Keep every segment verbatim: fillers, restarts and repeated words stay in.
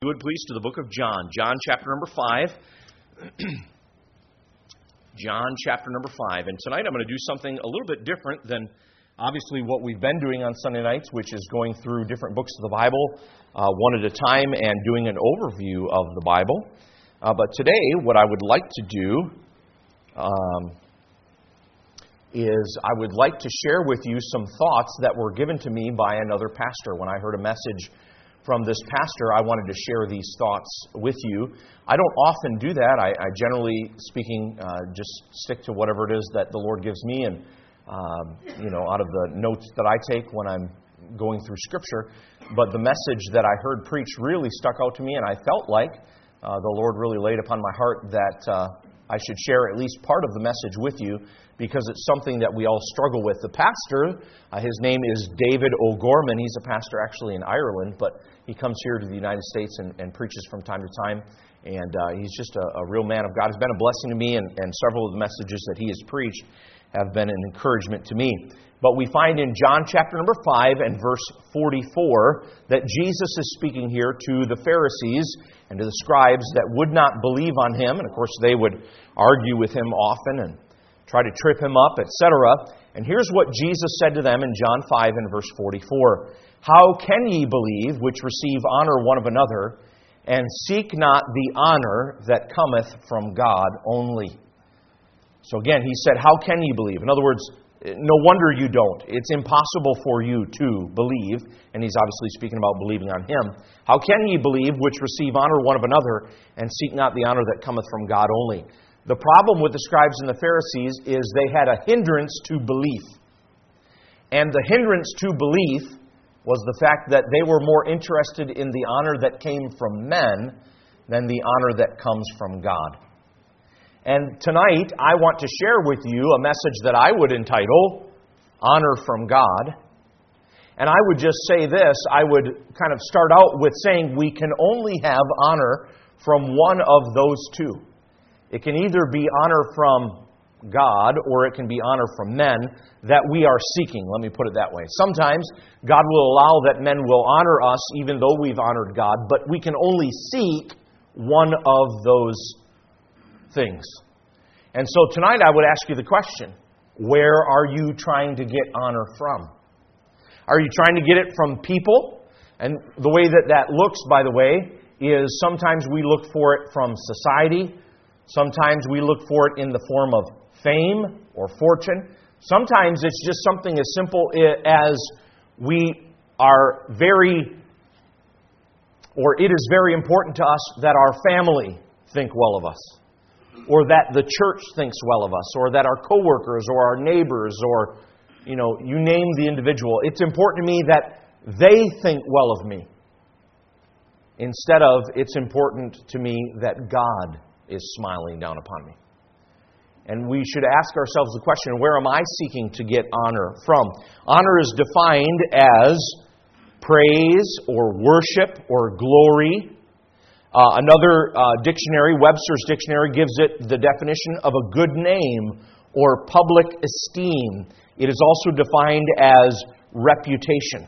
You would please to the book of John, John chapter number five. John chapter number five. And tonight I'm going to do something a little bit different than obviously what we've been doing on Sunday nights, which is going through different books of the Bible uh, one at a time and doing an overview of the Bible. Uh, but today what I would like to do um, is I would like to share with you some thoughts that were given to me by another pastor. When I heard a message from this pastor, I wanted to share these thoughts with you. I don't often do that. I, I generally speaking uh, just stick to whatever it is that the Lord gives me, and um, you know, out of the notes that I take when I'm going through Scripture. But the message that I heard preached really stuck out to me, and I felt like uh, the Lord really laid upon my heart that uh, I should share at least part of the message with you, because it's something that we all struggle with. The pastor, uh, his name is David O'Gorman. He's a pastor actually in Ireland, but he comes here to the United States and, and preaches from time to time. And uh, he's just a, a real man of God. He's been a blessing to me, and, and several of the messages that he has preached have been an encouragement to me. But we find in John chapter number five and verse forty-four that Jesus is speaking here to the Pharisees and to the scribes that would not believe on him. And of course they would argue with him often and try to trip him up, et cetera. And here's what Jesus said to them in John five and verse forty-four. How can ye believe which receive honor one of another, and seek not the honor that cometh from God only? So again, he said, how can ye believe? In other words, no wonder you don't. It's impossible for you to believe. And he's obviously speaking about believing on him. How can ye believe which receive honor one of another, and seek not the honor that cometh from God only? The problem with the scribes and the Pharisees is they had a hindrance to belief. And the hindrance to belief was the fact that they were more interested in the honor that came from men than the honor that comes from God. And tonight, I want to share with you a message that I would entitle, Honor from God. And I would just say this, I would kind of start out with saying we can only have honor from one of those two. It can either be honor from God or it can be honor from men that we are seeking. Let me put it that way. Sometimes God will allow that men will honor us even though we've honored God, but we can only seek one of those things. And so tonight I would ask you the question, where are you trying to get honor from? Are you trying to get it from people? And the way that that looks, by the way, is sometimes we look for it from society. Sometimes we look for it in the form of fame or fortune. Sometimes it's just something as simple as we are very, or it is very important to us that our family think well of us, or that the church thinks well of us, or that our coworkers or our neighbors, or, you know, you name the individual. It's important to me that they think well of me, instead of it's important to me that God is smiling down upon me. And we should ask ourselves the question, where am I seeking to get honor from? Honor is defined as praise or worship or glory. Uh, another uh, dictionary, Webster's Dictionary, gives it the definition of a good name or public esteem. It is also defined as reputation.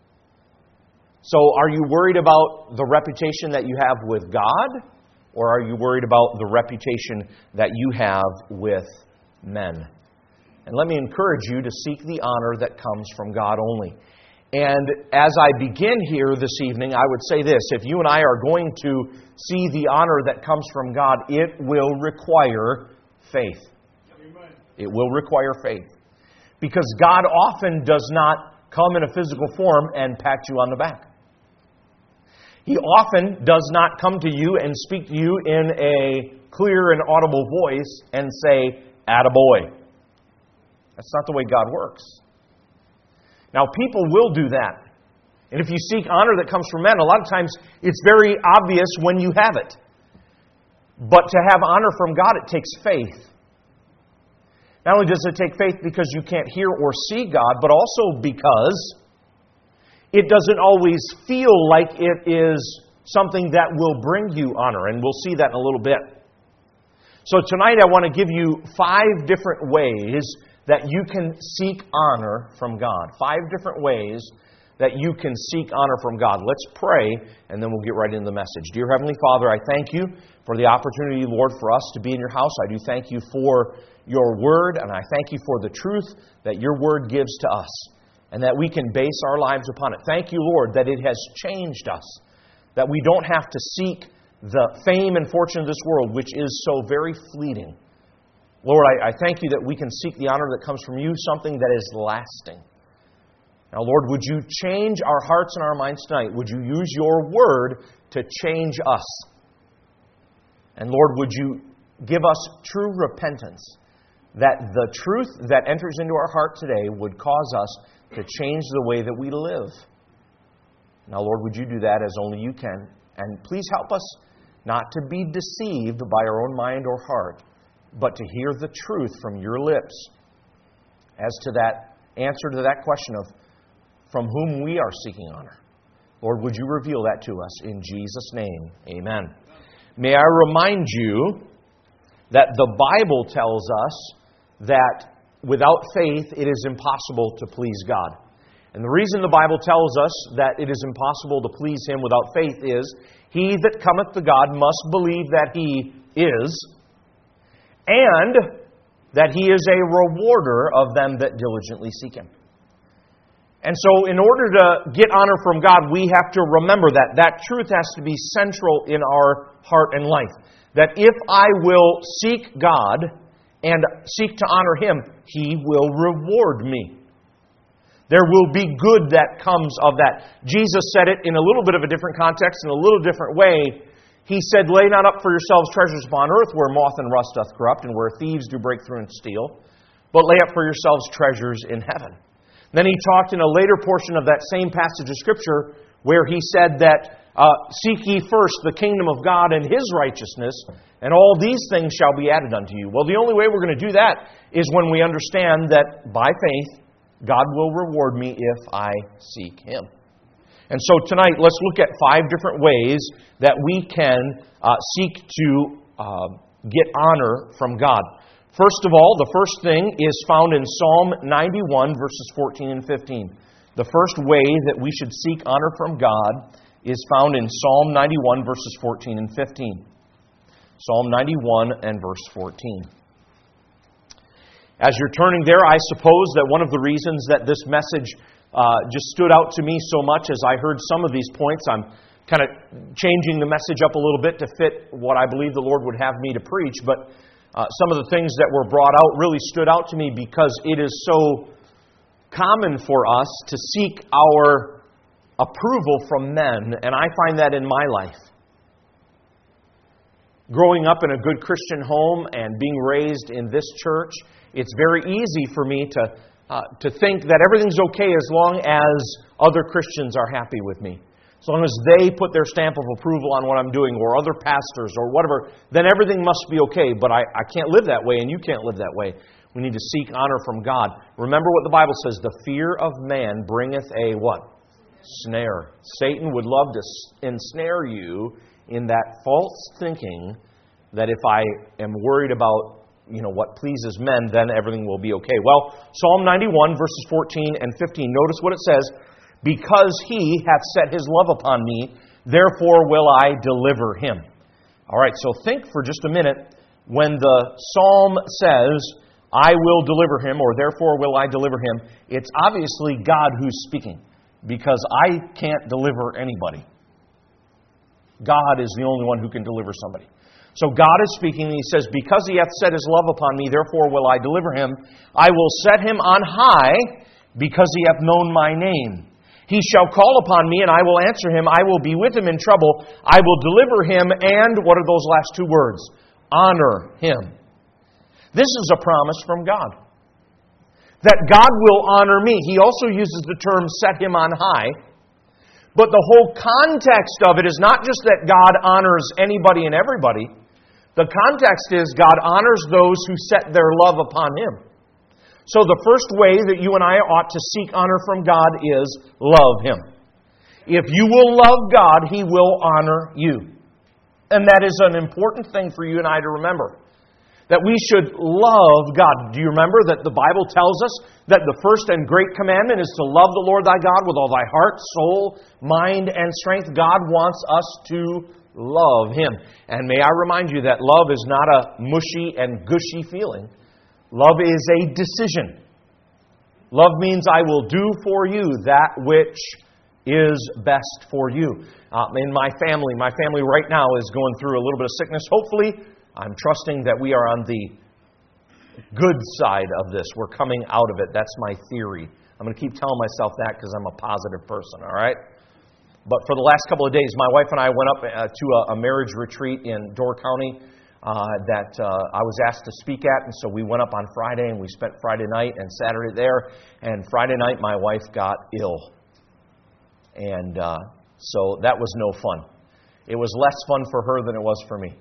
So are you worried about the reputation that you have with God? Or are you worried about the reputation that you have with men? And let me encourage you to seek the honor that comes from God only. And as I begin here this evening, I would say this. If you and I are going to see the honor that comes from God, it will require faith. Amen. It will require faith. Because God often does not come in a physical form and pat you on the back. He often does not come to you and speak to you in a clear and audible voice and say, attaboy. That's not the way God works. Now, people will do that. And if you seek honor that comes from men, a lot of times it's very obvious when you have it. But to have honor from God, it takes faith. Not only does it take faith because you can't hear or see God, but also because it doesn't always feel like it is something that will bring you honor. And we'll see that in a little bit. So tonight I want to give you five different ways that you can seek honor from God. Five different ways that you can seek honor from God. Let's pray, and then we'll get right into the message. Dear Heavenly Father, I thank you for the opportunity, Lord, for us to be in your house. I do thank you for your word, and I thank you for the truth that your word gives to us, and that we can base our lives upon it. Thank you, Lord, that it has changed us, that we don't have to seek the fame and fortune of this world, which is so very fleeting. Lord, I, I thank you that we can seek the honor that comes from you, something that is lasting. Now, Lord, would you change our hearts and our minds tonight? Would you use your word to change us? And Lord, would you give us true repentance, that the truth that enters into our heart today would cause us to change the way that we live. Now, Lord, would you do that as only you can? And please help us not to be deceived by our own mind or heart, but to hear the truth from your lips as to that answer to that question of from whom we are seeking honor. Lord, would you reveal that to us in Jesus' name? Amen. May I remind you that the Bible tells us that without faith it is impossible to please God. And the reason the Bible tells us that it is impossible to please Him without faith is, he that cometh to God must believe that He is, and that He is a rewarder of them that diligently seek Him. And so in order to get honor from God, we have to remember that. That truth has to be central in our heart and life. That if I will seek God and seek to honor Him, He will reward me. There will be good that comes of that. Jesus said it in a little bit of a different context, in a little different way. He said, lay not up for yourselves treasures upon earth, where moth and rust doth corrupt, and where thieves do break through and steal, but lay up for yourselves treasures in heaven. Then he talked in a later portion of that same passage of Scripture where he said that, uh, seek ye first the kingdom of God and His righteousness, and all these things shall be added unto you. Well, the only way we're going to do that is when we understand that by faith, God will reward me if I seek Him. And so tonight, let's look at five different ways that we can uh, seek to uh, get honor from God. First of all, the first thing is found in Psalm ninety-one, verses fourteen and fifteen. The first way that we should seek honor from God is found in Psalm ninety-one, verses fourteen and fifteen. Psalm ninety-one and verse fourteen. As you're turning there, I suppose that one of the reasons that this message uh, just stood out to me so much as I heard some of these points, I'm kind of changing the message up a little bit to fit what I believe the Lord would have me to preach, but Uh, some of the things that were brought out really stood out to me because it is so common for us to seek our approval from men, and I find that in my life. Growing up in a good Christian home and being raised in this church, it's very easy for me to uh, to think that everything's okay as long as other Christians are happy with me. As long as they put their stamp of approval on what I'm doing, or other pastors, or whatever, then everything must be okay. But I, I can't live that way, and you can't live that way. We need to seek honor from God. Remember what the Bible says, the fear of man bringeth a what? Snare. Satan would love to ensnare you in that false thinking that if I am worried about, you know, what pleases men, then everything will be okay. Well, Psalm ninety-one, verses fourteen and fifteen, notice what it says. Because He hath set His love upon me, therefore will I deliver him. All right, so think for just a minute. When the psalm says, I will deliver him, or therefore will I deliver him, it's obviously God who's speaking, because I can't deliver anybody. God is the only one who can deliver somebody. So God is speaking, and He says, because He hath set His love upon me, therefore will I deliver him. I will set him on high, because he hath known my name. He shall call upon me, and I will answer him. I will be with him in trouble. I will deliver him, and what are those last two words? Honor him. This is a promise from God, that God will honor me. He also uses the term set him on high. But the whole context of it is not just that God honors anybody and everybody. The context is God honors those who set their love upon Him. So the first way that you and I ought to seek honor from God is love Him. If you will love God, He will honor you. And that is an important thing for you and I to remember. That we should love God. Do you remember that the Bible tells us that the first and great commandment is to love the Lord thy God with all thy heart, soul, mind, and strength? God wants us to love Him. And may I remind you that love is not a mushy and gushy feeling. Love is a decision. Love means I will do for you that which is best for you. Uh, in my family, my family right now is going through a little bit of sickness. Hopefully, I'm trusting that we are on the good side of this. We're coming out of it. That's my theory. I'm going to keep telling myself that because I'm a positive person, all right? But for the last couple of days, my wife and I went up uh, to a, a marriage retreat in Door County uh, that uh, I was asked to speak at. And so we went up on Friday, and we spent Friday night and Saturday there. And Friday night, my wife got ill. And uh, so that was no fun. It was less fun for her than it was for me.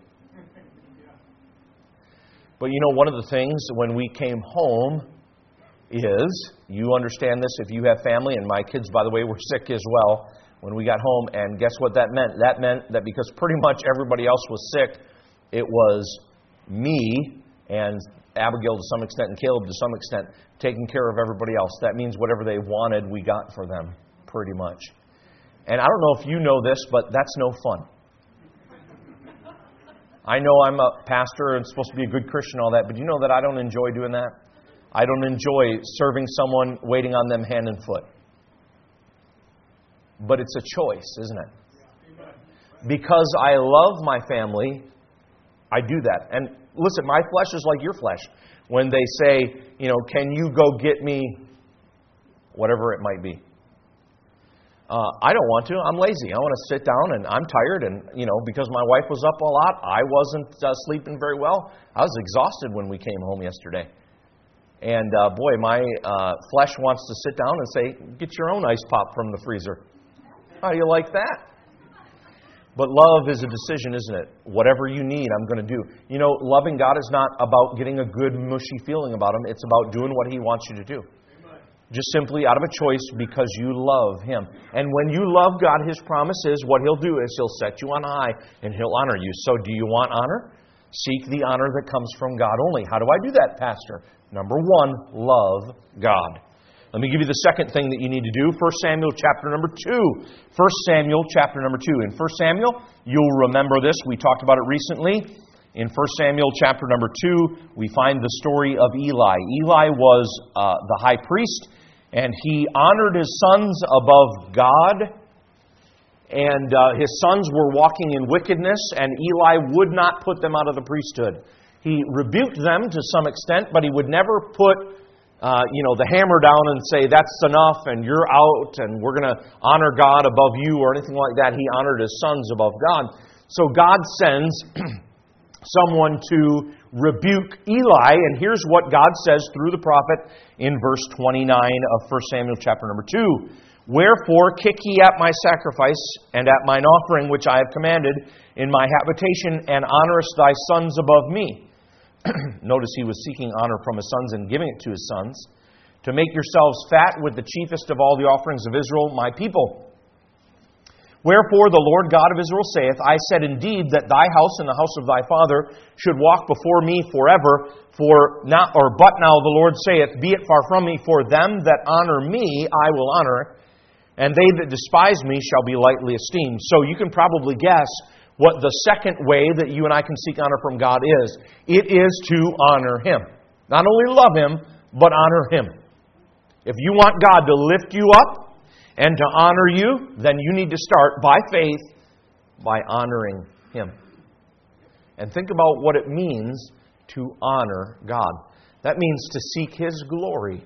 But you know, one of the things when we came home is, you understand this if you have family, and my kids, by the way, were sick as well when we got home, and guess what that meant? That meant that because pretty much everybody else was sick, it was me and Abigail to some extent and Caleb to some extent taking care of everybody else. That means whatever they wanted, we got for them, pretty much. And I don't know if you know this, but that's no fun. I know I'm a pastor and supposed to be a good Christian and all that, but you know that I don't enjoy doing that? I don't enjoy serving someone, waiting on them hand and foot. But it's a choice, isn't it? Because I love my family, I do that. And listen, my flesh is like your flesh. When they say, you know, can you go get me whatever it might be? Uh, I don't want to. I'm lazy. I want to sit down, and I'm tired. And, you know, because my wife was up a lot, I wasn't uh, sleeping very well. I was exhausted when we came home yesterday. And, uh, boy, my uh, flesh wants to sit down and say, get your own ice pop from the freezer. How do you like that? But love is a decision, isn't it? Whatever you need, I'm going to do. You know, loving God is not about getting a good, mushy feeling about Him. It's about doing what He wants you to do. Just simply out of a choice because you love Him. And when you love God, His promise is what He'll do is He'll set you on high and He'll honor you. So do you want honor? Seek the honor that comes from God only. How do I do that, Pastor? Number one, love God. Let me give you the second thing that you need to do. First Samuel chapter number two. First Samuel chapter number two. In First Samuel, you'll remember this. We talked about it recently. In First Samuel chapter number two, we find the story of Eli. Eli was uh, the high priest, and he honored his sons above God. And uh, his sons were walking in wickedness, and Eli would not put them out of the priesthood. He rebuked them to some extent, but he would never put uh, you know, the hammer down and say, that's enough, and you're out, and we're going to honor God above you, or anything like that. He honored his sons above God. So God sends someone to rebuke Eli, and here's what God says through the prophet in verse twenty-nine of First Samuel chapter number two. Wherefore kick ye at my sacrifice, and at mine offering which I have commanded in my habitation, and honorest thy sons above me. Notice he was seeking honor from his sons and giving it to his sons. To make yourselves fat with the chiefest of all the offerings of Israel, my people. Wherefore the Lord God of Israel saith, I said indeed that thy house and the house of thy father should walk before me forever. For now, or but now the Lord saith, be it far from me, for them that honor me I will honor, and they that despise me shall be lightly esteemed. So you can probably guess what the second way that you and I can seek honor from God is. It is to honor Him. Not only love Him, but honor Him. If you want God to lift you up and to honor you, then you need to start by faith, by honoring Him. And think about what it means to honor God. That means to seek His glory.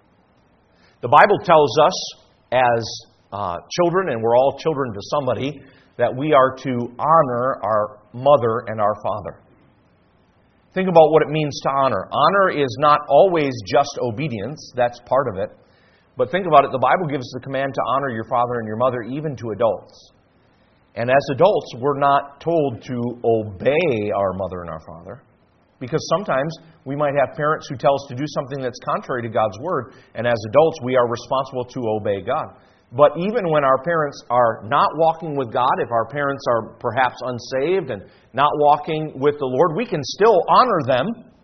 The Bible tells us as uh, children, and we're all children to somebody, that we are to honor our mother and our father. Think about what it means to honor. Honor is not always just obedience. That's part of it. But think about it. The Bible gives the command to honor your father and your mother, even to adults. And as adults, we're not told to obey our mother and our father. Because sometimes we might have parents who tell us to do something that's contrary to God's Word. And as adults, we are responsible to obey God. But even when our parents are not walking with God, if our parents are perhaps unsaved and not walking with the Lord, we can still honor them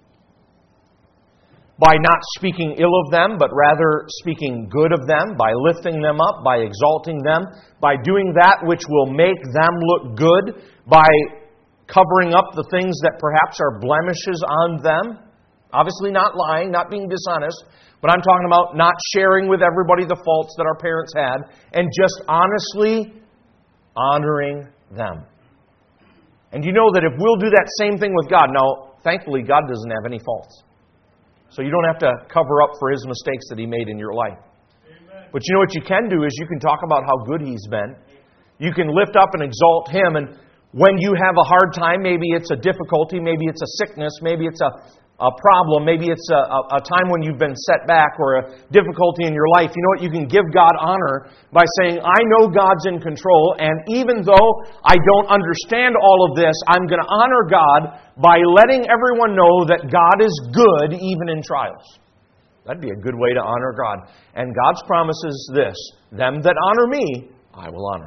by not speaking ill of them, but rather speaking good of them, by lifting them up, by exalting them, by doing that which will make them look good, by covering up the things that perhaps are blemishes on them. Obviously not lying, not being dishonest, but I'm talking about not sharing with everybody the faults that our parents had, and just honestly honoring them. And you know that if we'll do that same thing with God, now, thankfully, God doesn't have any faults. So you don't have to cover up for His mistakes that He made in your life. Amen. But you know what you can do is you can talk about how good He's been. You can lift up and exalt Him, and when you have a hard time, maybe it's a difficulty, maybe it's a sickness, maybe it's a a problem, maybe it's a, a, a time when you've been set back or a difficulty in your life, you know what? You can give God honor by saying, I know God's in control, and even though I don't understand all of this, I'm going to honor God by letting everyone know that God is good even in trials. That'd be a good way to honor God. And God's promise is this, them that honor me, I will honor.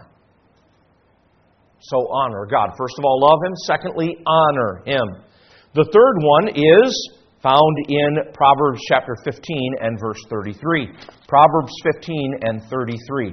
So honor God. First of all, love Him. Secondly, honor Him. The third one is found in Proverbs chapter fifteen and verse thirty-three. Proverbs fifteen and thirty-three.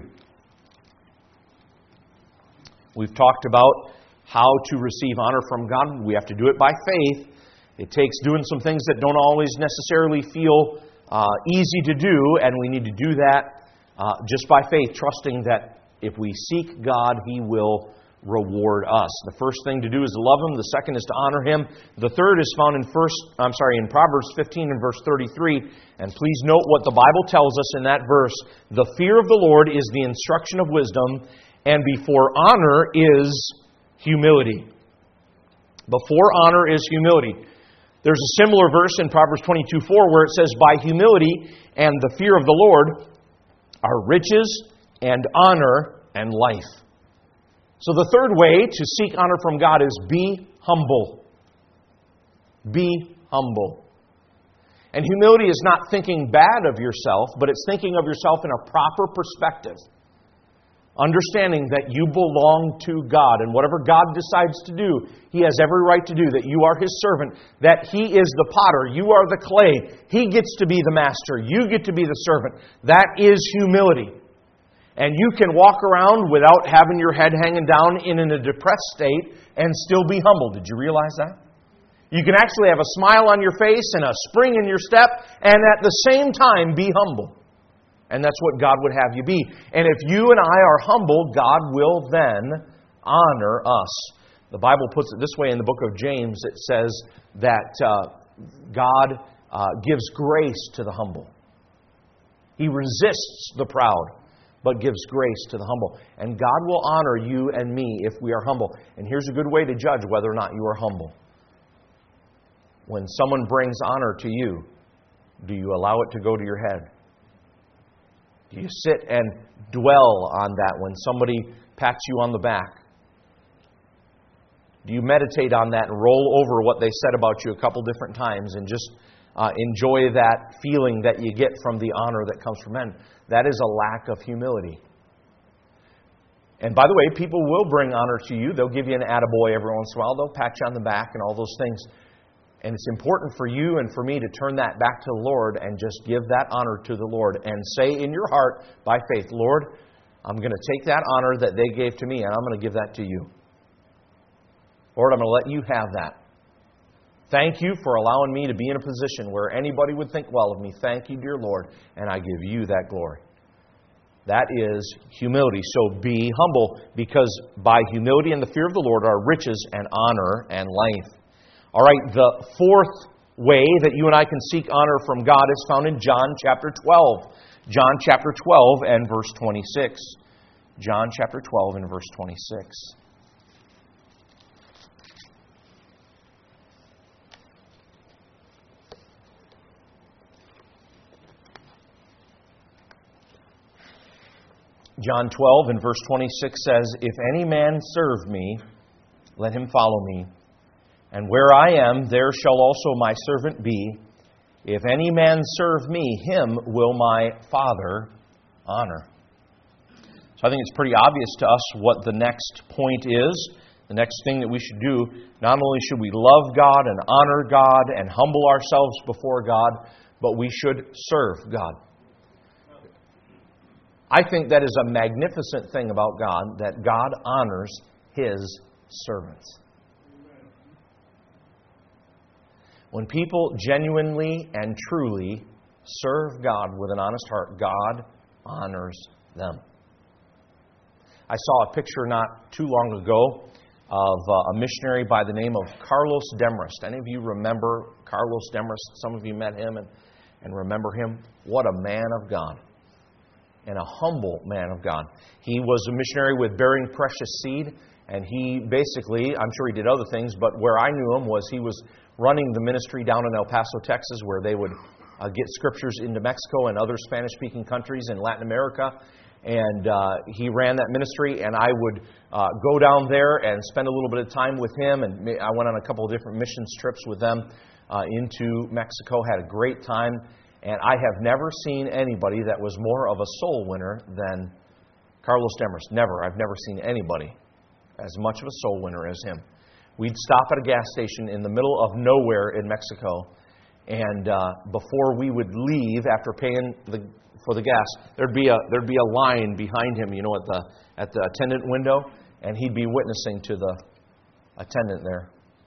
We've talked about how to receive honor from God. We have to do it by faith. It takes doing some things that don't always necessarily feel uh, easy to do, and we need to do that uh, just by faith, trusting that if we seek God, He will reward us. The first thing to do is to love Him. The second is to honor Him. The third is found in first, I'm sorry, in Proverbs fifteen and verse thirty-three. And please note what the Bible tells us in that verse. The fear of the Lord is the instruction of wisdom, and before honor is humility. Before honor is humility. There's a similar verse in Proverbs twenty-two four where it says, by humility and the fear of the Lord are riches and honor and life. So the third way to seek honor from God is be humble. Be humble. And humility is not thinking bad of yourself, but it's thinking of yourself in a proper perspective. Understanding that you belong to God, and whatever God decides to do, He has every right to do, that you are His servant, that He is the potter, you are the clay, He gets to be the master, you get to be the servant. That is humility. And you can walk around without having your head hanging down and in a depressed state and still be humble. Did you realize that? You can actually have a smile on your face and a spring in your step and at the same time be humble. And that's what God would have you be. And if you and I are humble, God will then honor us. The Bible puts it this way in the book of James. It says that uh, God uh, gives grace to the humble. He resists the proud, but gives grace to the humble. And God will honor you and me if we are humble. And here's a good way to judge whether or not you are humble. When someone brings honor to you, do you allow it to go to your head? Do you sit and dwell on that when somebody pats you on the back? Do you meditate on that and roll over what they said about you a couple different times and just uh, enjoy that feeling that you get from the honor that comes from men? That is a lack of humility. And by the way, people will bring honor to you. They'll give you an attaboy every once in a while. They'll pat you on the back and all those things. And it's important for you and for me to turn that back to the Lord and just give that honor to the Lord and say in your heart by faith, Lord, I'm going to take that honor that they gave to me and I'm going to give that to you. Lord, I'm going to let you have that. Thank you for allowing me to be in a position where anybody would think well of me. Thank you, dear Lord, and I give you that glory. That is humility. So be humble, because by humility and the fear of the Lord are riches and honor and life. All right, the fourth way that you and I can seek honor from God is found in John chapter twelve. John chapter twelve and verse twenty-six. John chapter twelve and verse twenty-six. John twelve and verse twenty-six says, if any man serve me, let him follow me. And where I am, there shall also my servant be. If any man serve me, him will my Father honor. So I think it's pretty obvious to us what the next point is. The next thing that we should do, not only should we love God and honor God and humble ourselves before God, but we should serve God. I think that is a magnificent thing about God, that God honors His servants. When people genuinely and truly serve God with an honest heart, God honors them. I saw a picture not too long ago of a missionary by the name of Carlos Demarest. Any of you remember Carlos Demarest? Some of you met him and, and remember him. What a man of God. And a humble man of God. He was a missionary with Bearing Precious Seed, and he basically, I'm sure he did other things, but where I knew him was he was running the ministry down in El Paso, Texas, where they would uh, get scriptures into Mexico and other Spanish-speaking countries in Latin America. And uh, he ran that ministry, and I would uh, go down there and spend a little bit of time with him. And I went on a couple of different missions trips with them uh, into Mexico, had a great time. And I have never seen anybody that was more of a soul winner than Carlos Demarest. Never. I've never seen anybody as much of a soul winner as him. We'd stop at a gas station in the middle of nowhere in Mexico, and uh, before we would leave, after paying the, for the gas, there'd be a there'd be a line behind him, you know, at the at the attendant window, and he'd be witnessing to the attendant there.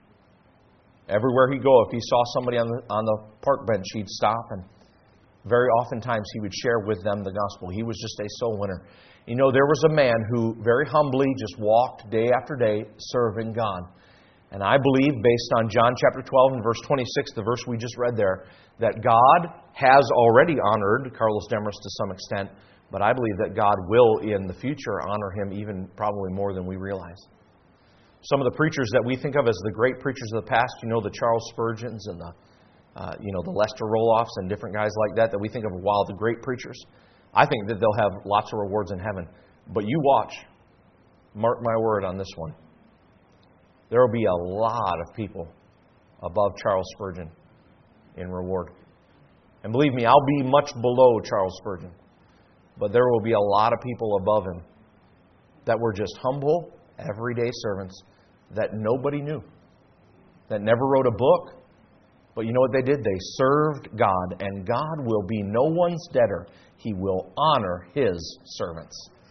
Everywhere he'd go, if he saw somebody on the on the park bench, he'd stop, and very oftentimes he would share with them the gospel. He was just a soul winner. You know, there was a man who very humbly just walked day after day serving God. And I believe, based on John chapter twelve and verse twenty-six, the verse we just read there, that God has already honored Carlos Demarest to some extent, but I believe that God will in the future honor him even probably more than we realize. Some of the preachers that we think of as the great preachers of the past, you know, the Charles Spurgeons and the Uh, you know, the Lester Roloffs and different guys like that, that we think of, wow, the great preachers. I think that they'll have lots of rewards in heaven. But you watch. Mark my word on this one. There will be a lot of people above Charles Spurgeon in reward. And believe me, I'll be much below Charles Spurgeon. But there will be a lot of people above him that were just humble, everyday servants that nobody knew, that never wrote a book. But you know what they did? They served God, and God will be no one's debtor. He will honor His servants.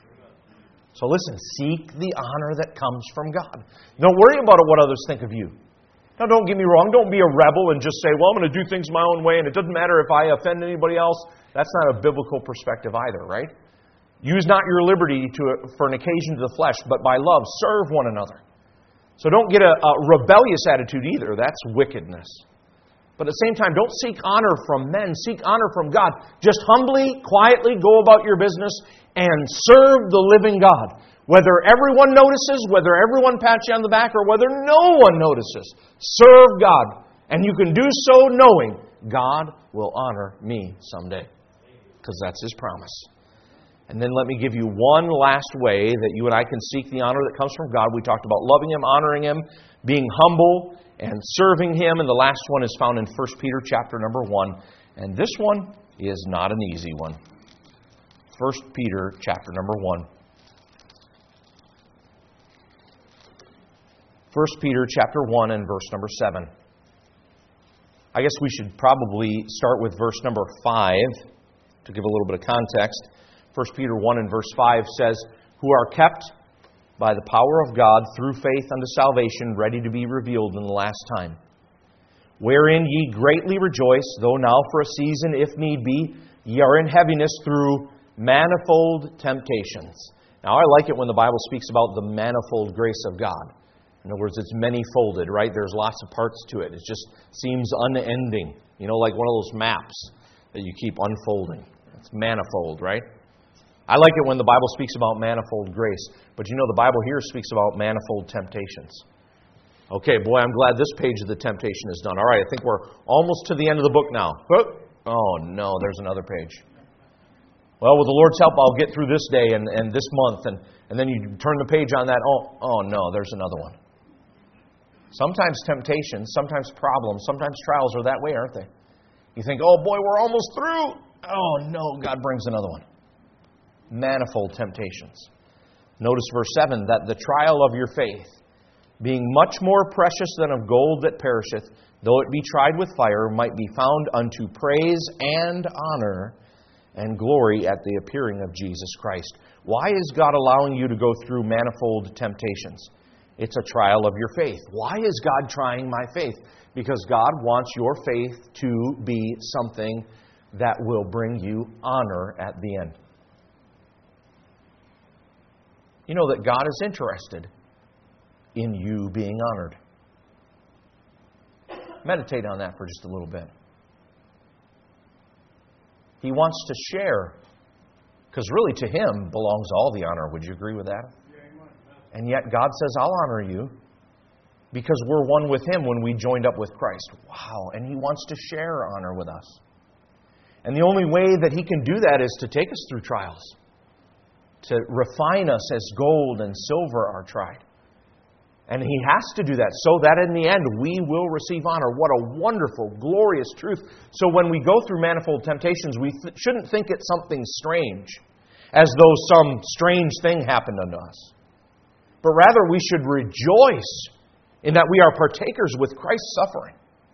So listen, seek the honor that comes from God. Don't worry about what others think of you. Now, don't get me wrong. Don't be a rebel and just say, well, I'm going to do things my own way, and it doesn't matter if I offend anybody else. That's not a biblical perspective either, right? Use not your liberty to, for an occasion to the flesh, but by love serve one another. So don't get a, a rebellious attitude either. That's wickedness. But at the same time, don't seek honor from men. Seek honor from God. Just humbly, quietly go about your business and serve the living God. Whether everyone notices, whether everyone pats you on the back, or whether no one notices, serve God. And you can do so knowing God will honor me someday. Because that's His promise. And then let me give you one last way that you and I can seek the honor that comes from God. We talked about loving Him, honoring Him, being humble, and serving Him. And the last one is found in First Peter chapter number one. And this one is not an easy one. First Peter chapter number one. First Peter chapter one and verse number seven. I guess we should probably start with verse number five to give a little bit of context. First Peter one and verse five says, who are kept by the power of God through faith unto salvation, ready to be revealed in the last time. Wherein ye greatly rejoice, though now for a season, if need be, ye are in heaviness through manifold temptations. Now I like it when the Bible speaks about the manifold grace of God. In other words, it's many-folded, right? There's lots of parts to it. It just seems unending. You know, like one of those maps that you keep unfolding. It's manifold, right? I like it when the Bible speaks about manifold grace. But you know, the Bible here speaks about manifold temptations. Okay, boy, I'm glad this page of the temptation is done. All right, I think we're almost to the end of the book now. Oh, no, there's another page. Well, with the Lord's help, I'll get through this day and, and this month. And, and then you turn the page on that. Oh, oh, no, there's another one. Sometimes temptations, sometimes problems, sometimes trials are that way, aren't they? You think, oh, boy, we're almost through. Oh, no, God brings another one. Manifold temptations. Notice verse seven, that the trial of your faith, being much more precious than of gold that perisheth, though it be tried with fire, might be found unto praise and honor and glory at the appearing of Jesus Christ. Why is God allowing you to go through manifold temptations? It's a trial of your faith. Why is God trying my faith? Because God wants your faith to be something that will bring you honor at the end. You know that God is interested in you being honored. Meditate on that for just a little bit. He wants to share, because really to Him belongs all the honor. Would you agree with that? And yet God says, I'll honor you because we're one with Him when we joined up with Christ. Wow. And He wants to share honor with us. And the only way that He can do that is to take us through trials, to refine us as gold and silver are tried. And He has to do that so that in the end we will receive honor. What a wonderful, glorious truth. So when we go through manifold temptations, we th- shouldn't think it's something strange, as though some strange thing happened unto us. But rather we should rejoice in that we are partakers with Christ's suffering.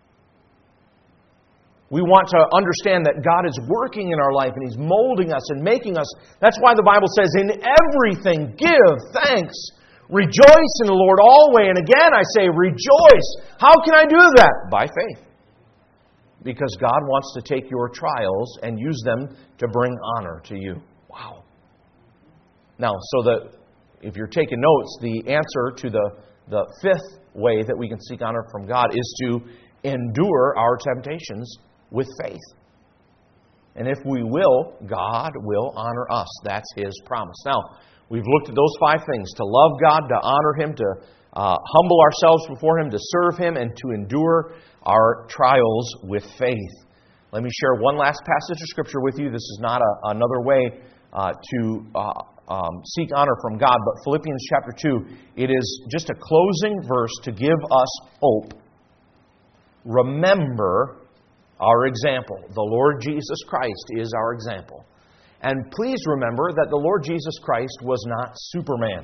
We want to understand that God is working in our life and He's molding us and making us. That's why the Bible says, in everything give thanks. Rejoice in the Lord always. And again I say, rejoice. How can I do that? By faith. Because God wants to take your trials and use them to bring honor to you. Wow. Now, so that if you're taking notes, the answer to the, the fifth way that we can seek honor from God is to endure our temptations with faith. And if we will, God will honor us. That's His promise. Now, we've looked at those five things: to love God, to honor Him, to uh, humble ourselves before Him, to serve Him, and to endure our trials with faith. Let me share one last passage of Scripture with you. This is not a, another way uh, to uh, um, seek honor from God, but Philippians chapter two. It is just a closing verse to give us hope. Remember our example. The Lord Jesus Christ is our example. And please remember that the Lord Jesus Christ was not Superman.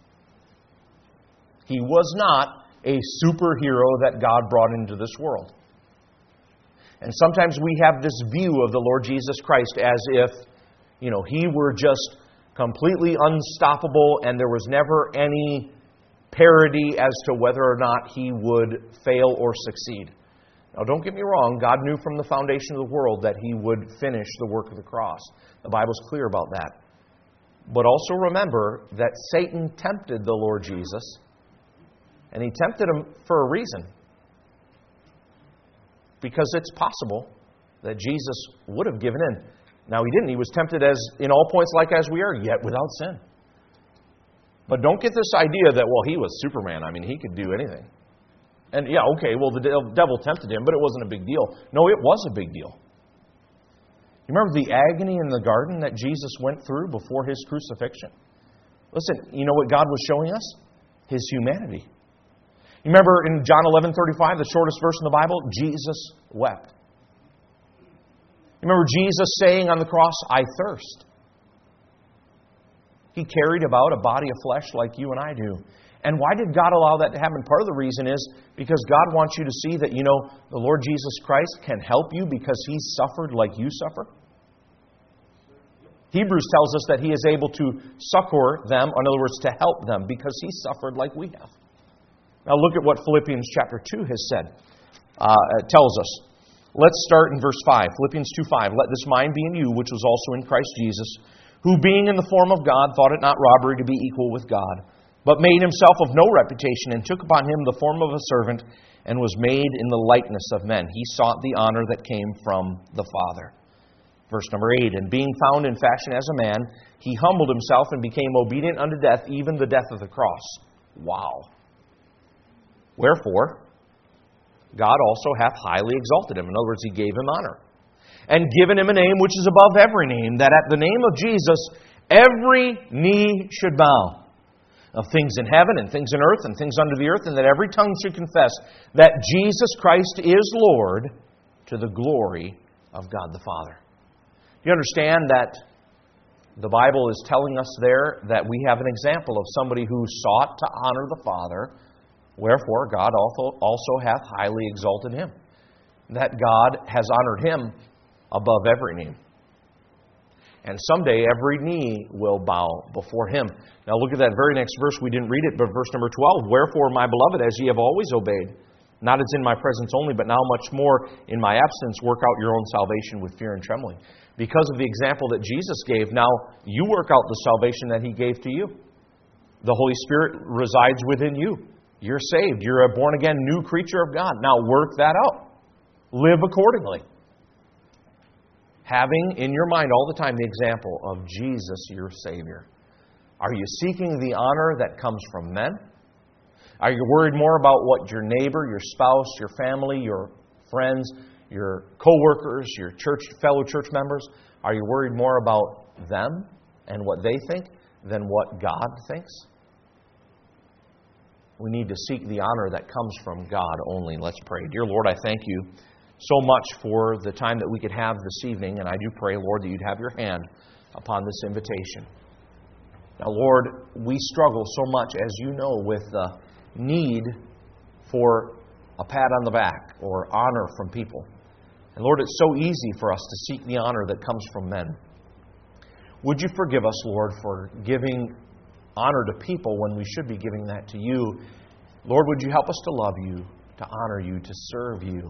He was not a superhero that God brought into this world. And sometimes we have this view of the Lord Jesus Christ as if, you know, He were just completely unstoppable and there was never any parity as to whether or not He would fail or succeed. Now, don't get me wrong. God knew from the foundation of the world that He would finish the work of the cross. The Bible's clear about that. But also remember that Satan tempted the Lord Jesus, and he tempted Him for a reason. Because it's possible that Jesus would have given in. Now, He didn't. He was tempted as in all points like as we are, yet without sin. But don't get this idea that, well, He was Superman. I mean, He could do anything. And yeah, okay, well, the devil tempted Him, but it wasn't a big deal. No, it was a big deal. You remember the agony in the garden that Jesus went through before His crucifixion? Listen, you know what God was showing us? His humanity. You remember in John eleven thirty-five, the shortest verse in the Bible, Jesus wept. You remember Jesus saying on the cross, I thirst. He carried about a body of flesh like you and I do. And why did God allow that to happen? Part of the reason is because God wants you to see that, you know, the Lord Jesus Christ can help you because He suffered like you suffer. Hebrews tells us that He is able to succor them, in other words, to help them, because He suffered like we have. Now look at what Philippians chapter two has said. Uh, it tells us. Let's start in verse five. Philippians two five. Let this mind be in you, which was also in Christ Jesus, who being in the form of God, thought it not robbery to be equal with God, but made Himself of no reputation, and took upon Him the form of a servant, and was made in the likeness of men. He sought the honor that came from the Father. Verse number eight, and being found in fashion as a man, He humbled Himself and became obedient unto death, even the death of the cross. Wow. Wherefore, God also hath highly exalted Him. In other words, He gave Him honor. And given Him a name which is above every name, that at the name of Jesus every knee should bow, of things in heaven and things in earth and things under the earth, and that every tongue should confess that Jesus Christ is Lord, to the glory of God the Father. You understand that the Bible is telling us there that we have an example of somebody who sought to honor the Father Wherefore God also, also hath highly exalted him, that God has honored him above every name. And someday every knee will bow before him. Now look at that very next verse. We didn't read it, but verse number twelve. Wherefore, my beloved, as ye have always obeyed, not as in my presence only, but now much more in my absence, work out your own salvation with fear and trembling. Because of the example that Jesus gave, now you work out the salvation that he gave to you. The Holy Spirit resides within you. You're saved. You're a born-again new creature of God. Now work that out. Live accordingly. Having in your mind all the time the example of Jesus, your Savior. Are you seeking the honor that comes from men? Are you worried more about what your neighbor, your spouse, your family, your friends, your co-workers, your church, fellow church members, are you worried more about them and what they think than what God thinks? We need to seek the honor that comes from God only. Let's pray. Dear Lord, I thank you so much for the time that we could have this evening, and I do pray, Lord, that you'd have your hand upon this invitation. Now, Lord, we struggle so much, as you know, with the need for a pat on the back or honor from people. And Lord, it's so easy for us to seek the honor that comes from men. Would you forgive us, Lord, for giving honor to people when we should be giving that to you? Lord, would you help us to love you, to honor you, to serve you?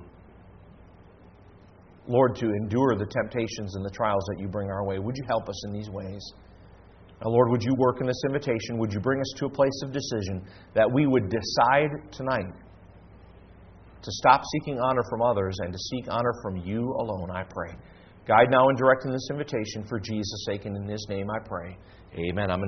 Lord, to endure the temptations and the trials that you bring our way. Would you help us in these ways? Now, Lord, would you work in this invitation? Would you bring us to a place of decision that we would decide tonight to stop seeking honor from others and to seek honor from you alone, I pray. Guide now and direct in this invitation for Jesus' sake, and in his name I pray. Amen. I'm